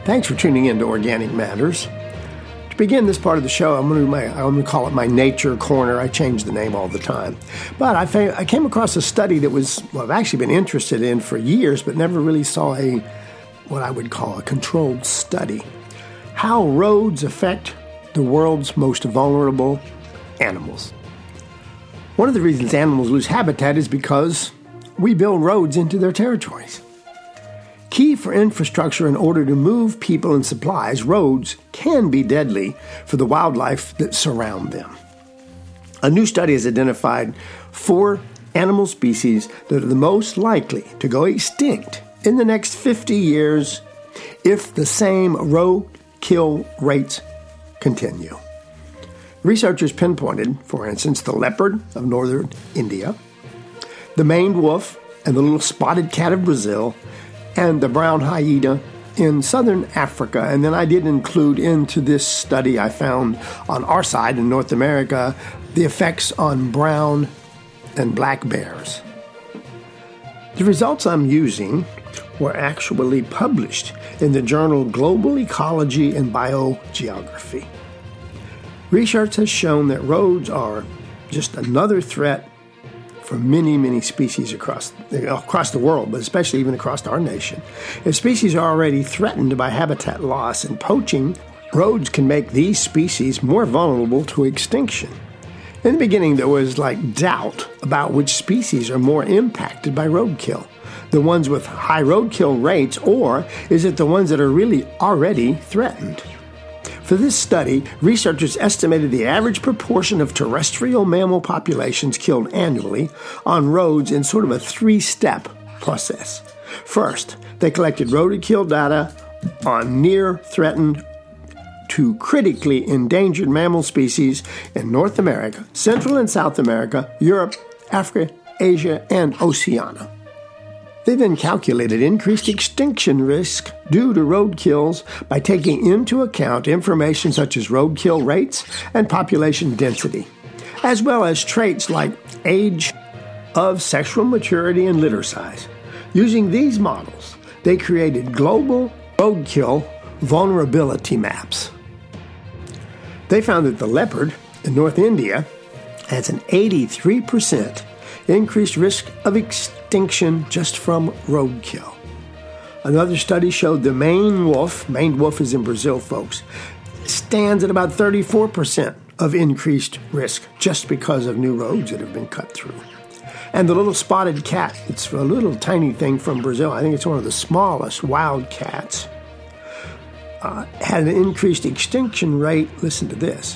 Thanks for tuning in to Organic Matters. To begin this part of the show, I'm going to call it my Nature Corner. I change the name all the time. But I came across a study that I've actually been interested in for years, but never really saw what I would call a controlled study. How roads affect the world's most vulnerable animals. One of the reasons animals lose habitat is because we build roads into their territories. Key for infrastructure in order to move people and supplies, roads can be deadly for the wildlife that surround them. A new study has identified 4 animal species that are the most likely to go extinct in the next 50 years if the same roadkill rates continue. Researchers pinpointed, for instance, the leopard of northern India, the maned wolf and the little spotted cat of Brazil, and the brown hyena in southern Africa. And then I did include into this study I found on our side in North America the effects on brown and black bears. The results I'm using were actually published in the journal Global Ecology and Biogeography. Research has shown that roads are just another threat for many, many species across the world, but especially even across our nation. If species are already threatened by habitat loss and poaching, roads can make these species more vulnerable to extinction. In the beginning, there was doubt about which species are more impacted by roadkill. The ones with high roadkill rates, or is it the ones that are really already threatened? For this study, researchers estimated the average proportion of terrestrial mammal populations killed annually on roads in sort of a 3-step process. First, they collected roadkill data on near threatened to critically endangered mammal species in North America, Central and South America, Europe, Africa, Asia, and Oceania. They then calculated increased extinction risk due to roadkills by taking into account information such as roadkill rates and population density, as well as traits like age of sexual maturity and litter size. Using these models, they created global roadkill vulnerability maps. They found that the leopard in North India has an 83% increased risk of extinction just from roadkill. Another study showed the maned wolf is in Brazil, folks, stands at about 34% of increased risk just because of new roads that have been cut through. And the little spotted cat, it's a little tiny thing from Brazil, I think it's one of the smallest wild cats, had an increased extinction rate, listen to this,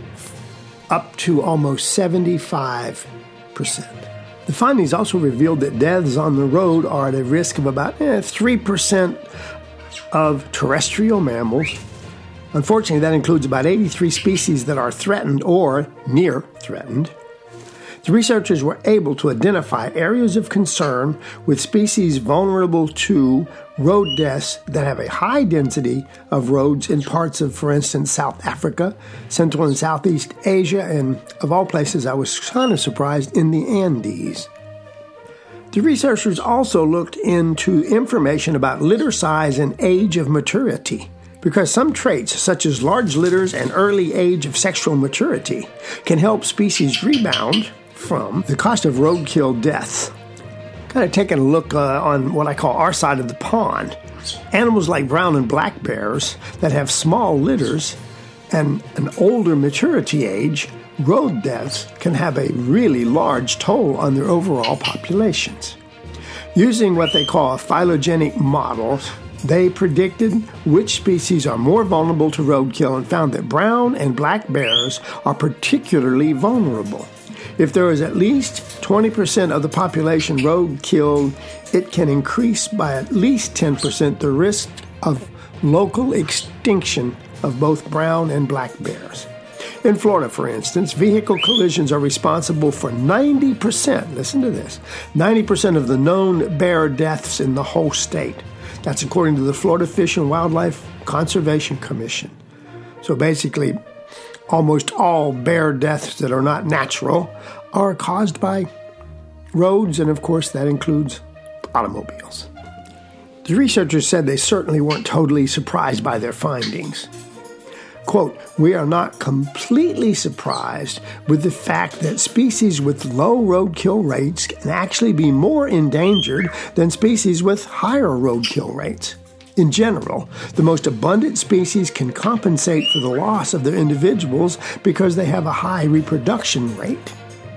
up to almost 75%. The findings also revealed that deaths on the road are at a risk of about 3% of terrestrial mammals. Unfortunately, that includes about 83 species that are threatened or near threatened. The researchers were able to identify areas of concern with species vulnerable to road deaths that have a high density of roads in parts of, for instance, South Africa, Central and Southeast Asia, and of all places, I was kind of surprised, in the Andes. The researchers also looked into information about litter size and age of maturity, because some traits, such as large litters and early age of sexual maturity, can help species rebound from the cost of roadkill deaths. Kind of taking a look on what I call our side of the pond. Animals like brown and black bears that have small litters and an older maturity age, road deaths can have a really large toll on their overall populations. Using what they call a phylogenetic model, they predicted which species are more vulnerable to roadkill and found that brown and black bears are particularly vulnerable. If there is at least 20% of the population roadkill, it can increase by at least 10% the risk of local extinction of both brown and black bears. In Florida, for instance, vehicle collisions are responsible for 90%, listen to this, 90% of the known bear deaths in the whole state. That's according to the Florida Fish and Wildlife Conservation Commission. So basically, almost all bear deaths that are not natural are caused by roads, and of course that includes automobiles. The The researchers said they certainly weren't totally surprised by their findings. Quote, "We are not completely surprised with the fact that species with low roadkill rates can actually be more endangered than species with higher roadkill rates. In general, the most abundant species can compensate for the loss of their individuals because they have a high reproduction rate.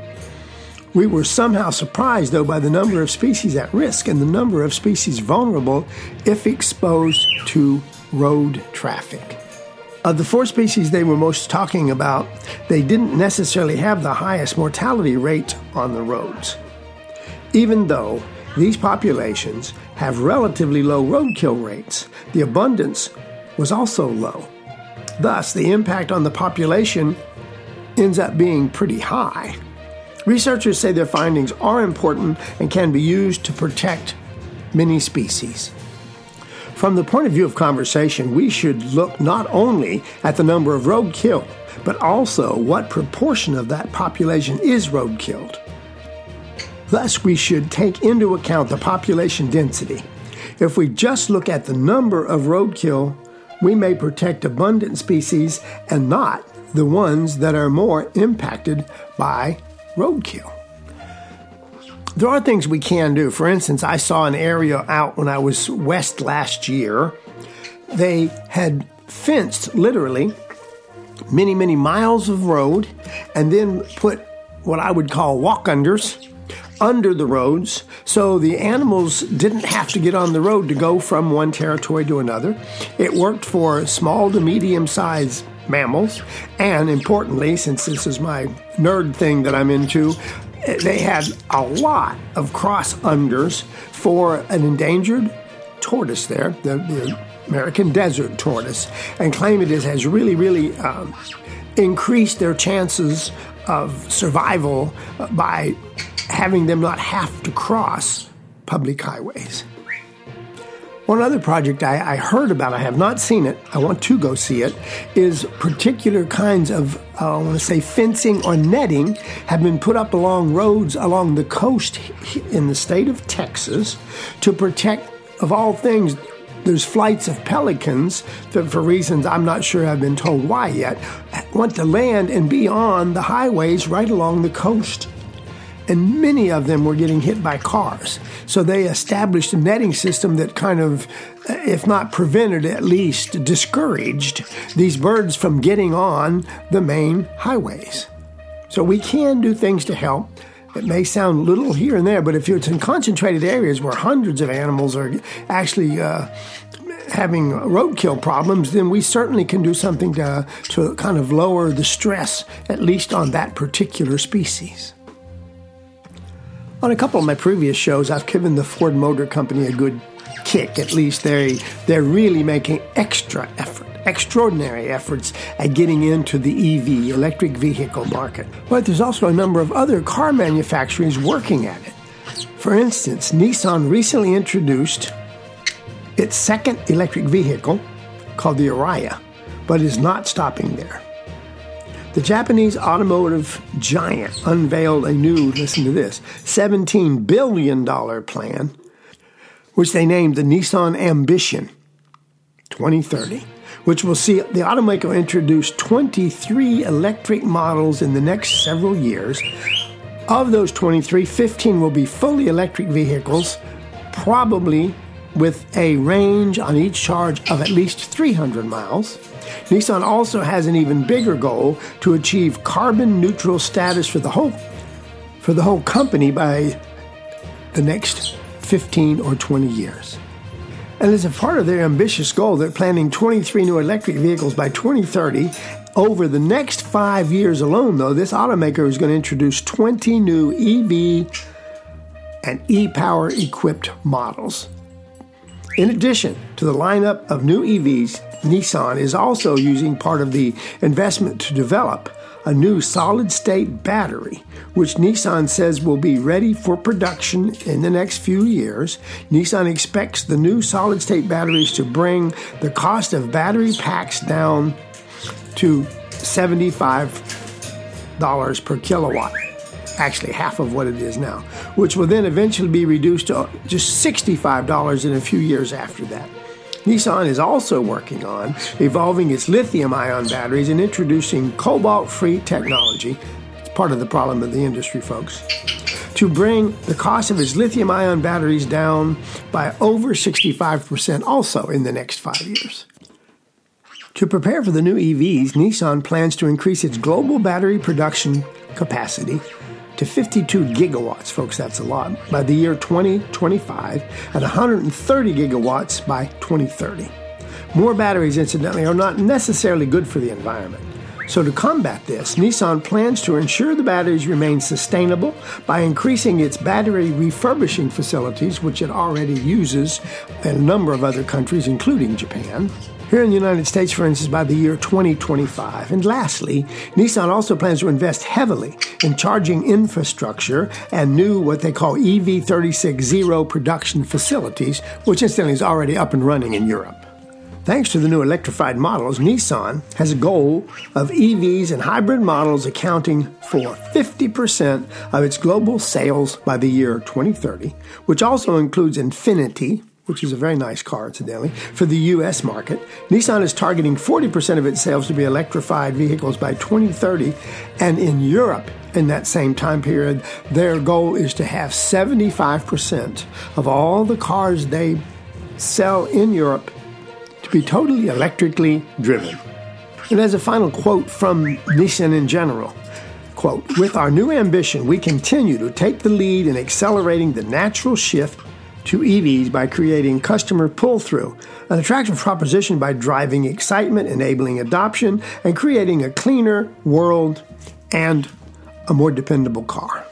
We were somehow surprised, though, by the number of species at risk and the number of species vulnerable if exposed to road traffic." Of the 4 species they were most talking about, they didn't necessarily have the highest mortality rate on the roads. Even though these populations have relatively low roadkill rates, the abundance was also low. Thus, the impact on the population ends up being pretty high. Researchers say their findings are important and can be used to protect many species. From the point of view of conservation, we should look not only at the number of roadkill, but also what proportion of that population is roadkilled. Thus, we should take into account the population density. If we just look at the number of roadkill, we may protect abundant species and not the ones that are more impacted by roadkill. There are things we can do. For instance, I saw an area out when I was west last year. They had fenced, literally, many, many miles of road and then put what I would call walk-unders under the roads so the animals didn't have to get on the road to go from one territory to another. It worked for small to medium-sized mammals, and importantly, since this is my nerd thing that I'm into, they had a lot of cross-unders for an endangered tortoise there, the American desert tortoise, and claim it has really increased their chances of survival by having them not have to cross public highways. One other project I heard about, I have not seen it, I want to go see it, is particular kinds of, fencing or netting have been put up along roads along the coast in the state of Texas to protect, of all things, there's flights of pelicans that, for reasons I'm not sure I've been told why yet, want to land and be on the highways right along the coast. And many of them were getting hit by cars. So they established a netting system that kind of, if not prevented, at least discouraged these birds from getting on the main highways. So we can do things to help. It may sound little here and there, but if it's in concentrated areas where hundreds of animals are actually having roadkill problems, then we certainly can do something to kind of lower the stress, at least on that particular species. On a couple of my previous shows, I've given the Ford Motor Company a good kick. At least they're really making extraordinary efforts at getting into the EV, electric vehicle market. But there's also a number of other car manufacturers working at it. For instance, Nissan recently introduced its second electric vehicle called the Ariya, but is not stopping there. The Japanese automotive giant unveiled a new, listen to this, $17 billion plan, which they named the Nissan Ambition 2030, which will see the automaker introduce 23 electric models in the next several years. Of those 23, 15 will be fully electric vehicles, probably with a range on each charge of at least 300 miles. Nissan also has an even bigger goal to achieve carbon neutral status for the whole company by the next 15 or 20 years. And as a part of their ambitious goal, they're planning 23 new electric vehicles by 2030. Over the next 5 years alone, though, this automaker is going to introduce 20 new EV and e-power equipped models. In addition to the lineup of new EVs, Nissan is also using part of the investment to develop a new solid-state battery, which Nissan says will be ready for production in the next few years. Nissan expects the new solid-state batteries to bring the cost of battery packs down to $75 per kilowatt. actually half of what it is now, which will then eventually be reduced to just $65 in a few years after that. Nissan is also working on evolving its lithium-ion batteries and introducing cobalt-free technology. It's part of the problem of the industry, folks, to bring the cost of its lithium-ion batteries down by over 65% also in the next 5 years. To prepare for the new EVs, Nissan plans to increase its global battery production capacity to 52 gigawatts, folks, that's a lot, by the year 2025 and 130 gigawatts by 2030. More batteries, incidentally, are not necessarily good for the environment. So to combat this, Nissan plans to ensure the batteries remain sustainable by increasing its battery refurbishing facilities, which it already uses in a number of other countries, including Japan. Here in the United States, for instance, by the year 2025. And lastly, Nissan also plans to invest heavily in charging infrastructure and new, what they call EV36 production facilities, which incidentally is already up and running in Europe. Thanks to the new electrified models, Nissan has a goal of EVs and hybrid models accounting for 50% of its global sales by the year 2030, which also includes Infiniti, which is a very nice car, incidentally, for the U.S. market. Nissan is targeting 40% of its sales to be electrified vehicles by 2030, and in Europe, in that same time period, their goal is to have 75% of all the cars they sell in Europe to be totally electrically driven. And as a final quote from Nissan in general, quote, "With our new ambition, we continue to take the lead in accelerating the natural shift to EVs by creating customer pull-through, an attractive proposition by driving excitement, enabling adoption, and creating a cleaner world and a more dependable car."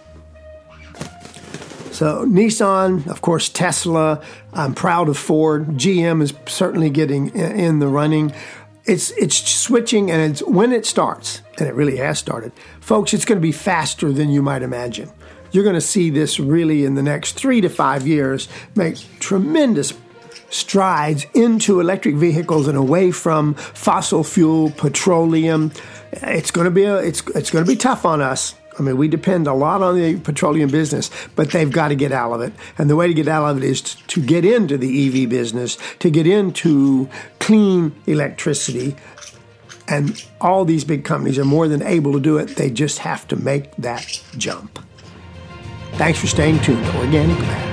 So Nissan, of course, Tesla, I'm proud of Ford. GM is certainly getting in the running. It's switching, and when it starts, and it really has started, folks, it's going to be faster than you might imagine. You're going to see this really in the next 3 to 5 years make tremendous strides into electric vehicles and away from fossil fuel, petroleum. It's going to be tough on us. I mean, we depend a lot on the petroleum business, but they've got to get out of it. And the way to get out of it is to get into the EV business, to get into clean electricity. And all these big companies are more than able to do it. They just have to make that jump. Thanks for staying tuned to Organic Matters.